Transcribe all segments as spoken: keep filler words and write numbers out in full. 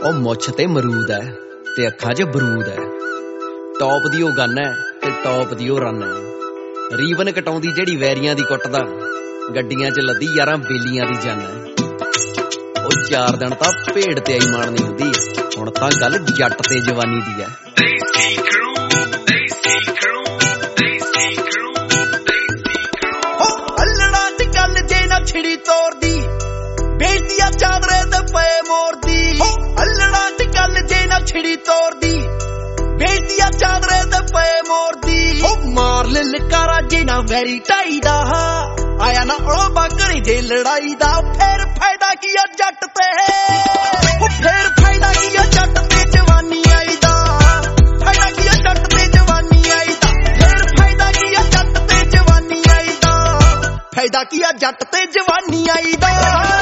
ਉਹ ਮੁੱਛ ਤੇ ਮਰੂਦ ਹੈ ਤੇ ਅੱਖਾਂ 'ਚ ਬਰੂਦ ਹੈ। ਟੌਪ ਦੀ ਉਹ ਗੰਨ ਹੈ ਤੇ ਟੌਪ ਦੀ ਉਹ ਰਨ ਹੈ। ਰੀਵਨ ਕਟਾਉਂਦੀ ਜਿਹੜੀ ਵੈਰੀਆਂ ਦੀ ਕੁੱਟਦਾ, ਗੱਡੀਆਂ 'ਚ ਲੱਦੀ ਯਾਰਾਂ ਬੇਲੀਆਂ ਦੀ ਜੰਨ ਹੈ। ਉਹ ਚਾਰ ਦਿਨ ਤਾਂ ਭੇਡ ਤੇ ਆਈ ਮਾਣਨੀ ਹੁੰਦੀ, ਹੁਣ ਤਾਂ ਗੱਲ ਜੱਟ ਤੇ ਜਵਾਨੀ ਦੀ ਹੈ। ਛਿੜੀ ਤੋਰਦੀ ਬੇਇੱਜ਼ਤੀਆਂ ਚਾਦਰੇ ਤੇ ਪਏ ਮੋਰਦੀ। ਅੱਲੜਾਂ ਚ ਗੱਲ ਜੇ ਨਾ ਛਿੜੀ ਤੋਰਦੀ ਬੇਇੱਜ਼ਤੀਆਂ ਚਾਦਰੇ ਤੇ ਪਏ ਮੋਰਦੀ। ਉਹ ਮਾਰ ਲੈ ਲਕਾਰਾ ਜੇ ਨਾ ਵੈਰੀ ਢਾਈ ਦਾ, ਆਇਆ ਨਾ ਉਹ ਬਾਗਣੀ ਜੇ ਲੜਾਈ ਦਾ। ਫੇਰ ਫਾਇਦਾ ਕੀ ਆ ਜੱਟ ਤੇ, ਉਹ ਫੇਰ ਫਾਇਦਾ ਕੀ ਆ ਜੱਟ ਤੇ ਜਵਾਨੀ ਆਈ ਦਾ। ਫਾਇਦਾ ਕੀ ਆ ਜੱਟ ਤੇ ਜਵਾਨੀ ਆਈ ਦਾ। ਫੇਰ ਫਾਇਦਾ ਕੀ ਆ ਜੱਟ ਤੇ ਜਵਾਨੀ ਆਈ ਦਾ। ਫਾਇਦਾ ਕੀ ਆ ਜੱਟ ਤੇ ਜਵਾਨੀ ਆਈ ਦਾ।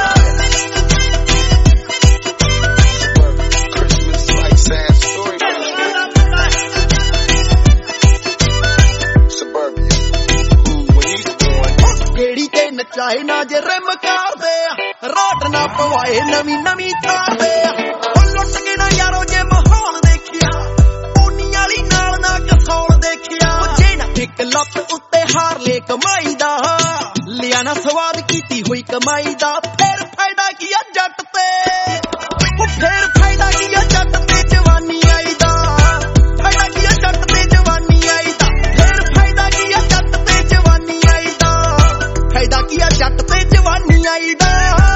ਜਿਹੜੀ ਤੇ ਨਚਾਏ ਨਾ ਜੇ ਰਿਮ ਕਰਦੇ ਆ, ਰਾਟ ਨਾ ਪਵਾਏ ਨਵੀਂ ਨਵੀਂ ਤਾਰਦੇ ਆ। ਉਹ ਲੁੱਟ ਕੇ ਨਾ ਯਾਰੋ ਜੇ ਮਾਹੌਲ ਦੇਖਿਆ, ਪੋਨੀ ਵਾਲੀ ਨਾਲ ਨਾ ਕਸੌਲ ਦੇਖਿਆ। ਜੇ ਨਾ ਇੱਕ ਲੱਤ ਉੱਤੇ ਹਾਰ ਲੈ ਕਮਾਈ ਦਾ, ਲਿਆ ਨਾ ਸਵਾਦ ਕੀਤੀ ਹੋਈ ਕਮਾਈ ਦਾ। ਫੇਰ ਫਾਇਦਾ ਕੀ ਆ ਜੱਟ ਤੇ, ਉਹ ਫੇਰ ਫਾਇਦਾ ਕੀ ਆ ਜੱਟ ਤੇ ਜਵਾਨੀ ਆਈ ਦਾ। ਫਾਇਦਾ ਕੀ ਆ ਜੱਟ ਤੇ ਜਵਾਨੀ ਆਈ ਦਾ। ਫੇਰ ਫਾਇਦਾ ਕੀ ਆ ਜੱਟ ਤੇ ਜਵਾਨੀ ਆਈ ਦਾ। ਫਾਇਦਾ ਕੀ ਆ ਜੱਟ ਤੇ ਜਵਾਨੀ ਆਈ ਦਾ।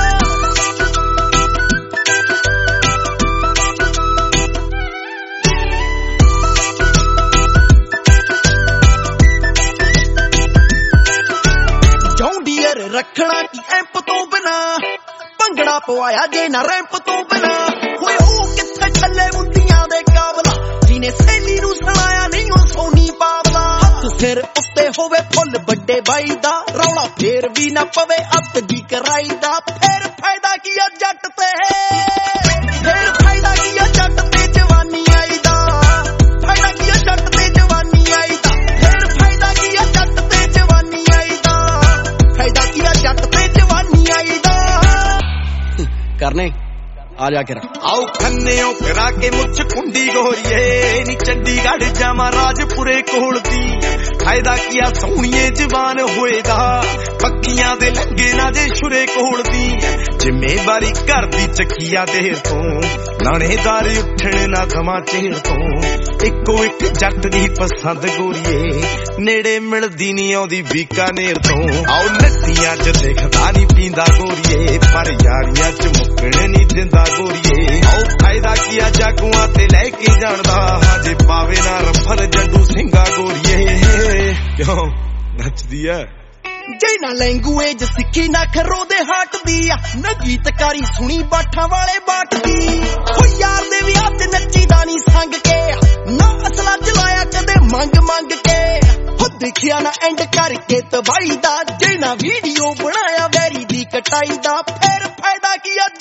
ਰੱਖਣਾ ਕੀ ਐਂਪ ਤੋਂ ਬਿਨਾ, ਭੰਗੜਾ ਪਵਾਇਆ ਜੇ ਨਾ ਰੈਂਪ ਤੋਂ ਬਿਨਾ। ਹੋਏ ਉਹ ਕਿੱਥੇ ਛੱਲੇ ਮੁੰਡੀਆਂ ਦੇ ਕਾਬਲਾ, ਜਿਹਨੇ ਸਹੇਲੀ ਨੂੰ ਸੁਣਾਇਆ ਨਹੀਂ ਉਹ ਸੋਨੀ ਪਾਵਲਾ। ਹੱਥ ਸਿਰ ਉੱਤੇ ਹੋਵੇ ਫੁੱਲ ਵੱਡੇ ਬਾਈ ਦਾ, ਰੌਲਾ ਫੇਰ ਵੀ ਨਾ ਪਵੇ ਅੱਤ ਦੀ ਕਰਾਈ ਦਾ। ਫੇਰ ਫਾਇਦਾ ਕੀ ਆ ਜੱਟ ਤੇ, ਫੇਰ ਫਾਇਦਾ ਕੀ ਆ ਜੱਟ ਤੇ ਜਵਾਨੀ ਆਈ ਦਾ। ਫਾਇਦਾ ਕੀ ਆ ਜੱਟ ਤੇ ਜਵਾਨੀ ਆਈ ਦਾ। ਫੇਰ ਫਾਇਦਾ ਕੀ ਆ ਜੱਟ ਤੇ ਜਵਾਨੀ ਆਈ ਦਾ। ਫਾਇਦਾ ਕੀ ਆ ਜੱਟ ਤੇ ਜਵਾਨੀ ਆਈ ਦਾ। ਕਰਨੇ ਆ ਜਾ ਕੇ ਆਓ ਖੰਨਿਓ ਕਰਾ ਕੇ ਮੁੱਛ ਕੁੰਡੀ ਗੋਰੀਏ, ਨੀ ਚੰਡੀਗੜ੍ਹ ਜਾਵਾਂ ਰਾਜਪੁਰੇ ਕੋਲ ਦੀ। ਫਾਇਦਾ ਕੀ ਆ ਸੋਹਣੀਏ ਜਵਾਨ ਹੋਏਗਾ, ਪੱਕੀਆਂ ਦੇ ਲੱਗੇ ਨਾ ਜੇ ਸ਼ੁਰੇ ਕੋਲ ਦੀ। ਜ਼ਿੰਮੇਵਾਰੀ ਘਰ ਦੀ ਚੱਕੀਆ ਦੇਰ ਤੋਂ, ਲਾਣੇਦਾਰ ਉੱਠਣ ਨਾ ਦਵਾਂ ਚਿਹਰ ਤੋਂ। ਇੱਕੋ ਇੱਕ ਜੱਟ ਦੀ ਪਸੰਦ ਗੋਰੀਏ, ਨੇੜੇ ਮਿਲਦੀ ਨੀ ਆਉਂਦੀ ਬੀਕਾਨੇਰ ਤੋਂ। ਆਓ ਨੱਤੀਆਂ ਚ ਦੇਖਦਾ ਨੀ ਪੀਂਦਾ ਗੋਰੀਏ, ਪਰ ਯਾਰੀਆਂ ਚ ਮੁੱਕਣ ਨੀ ਦਿੰਦਾ ਗੋਰੀਏ। ਆਓ ਫਾਇਦਾ ਕੀ ਆ ਜਾਗੂਆਂ ਤੇ ਲੈ ਕੇ ਜਾਣਦਾ, ਹਜੇ ਪਾਵੇ ਨਾ ਰਫਲ ਜੱਡੂ ਸਿੰਘਾ ਗੋਰੀਏ। ਕਿਉਂ ਨੱਚਦੀ ਐ ਜੇ ਨਾ ਲੈਂਗੂਏਜ ਸਿੱਖੀ ਨਾ ਖਰੋ ਦੇ ਹਾਟ ਦੀ ਆ, ਨਾ ਗੀਤਕਾਰੀ ਸੁਣੀ ਬਾਠਾਂ ਵਾਲੇ ਬਾਟ ਦੀ। ਹੋ ਯਾਰ ਦੇ ਵਿਆਹ ਤੇ ਨੱਚੀਦਾ ਨੀ ਸੰਗ ਕੇ, ਨਾ ਅਸਲਾ ਚਲਾਇਆ ਕਦੇ ਮੰਗ ਮੰਗ ਕੇ। ਹੋ ਦੇਖਿਆ ਨਾ ਐਂਡ ਕਰਕੇ ਤਬਾਈ ਦਾ, ਜੇ ਨਾ ਵੀਡੀਓ ਬਣਾਇਆ ਵੈਰੀ ਦੀ ਕਟਾਈ ਦਾ। ਫੇਰ ਫਾਇਦਾ ਕੀ ਆ